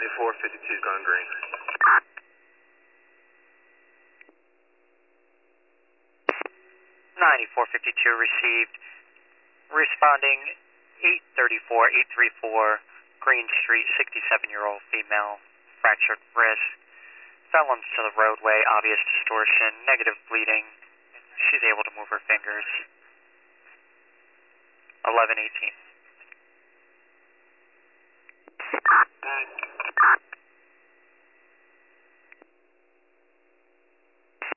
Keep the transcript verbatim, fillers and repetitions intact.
ninety-four fifty-two going green. ninety-four fifty-two received. Responding eight thirty-four, eight thirty-four Green Street, sixty-seven-year-old female, fractured wrist, fell onto the roadway, obvious distortion, negative bleeding. She's able to move her fingers. eleven eighteen.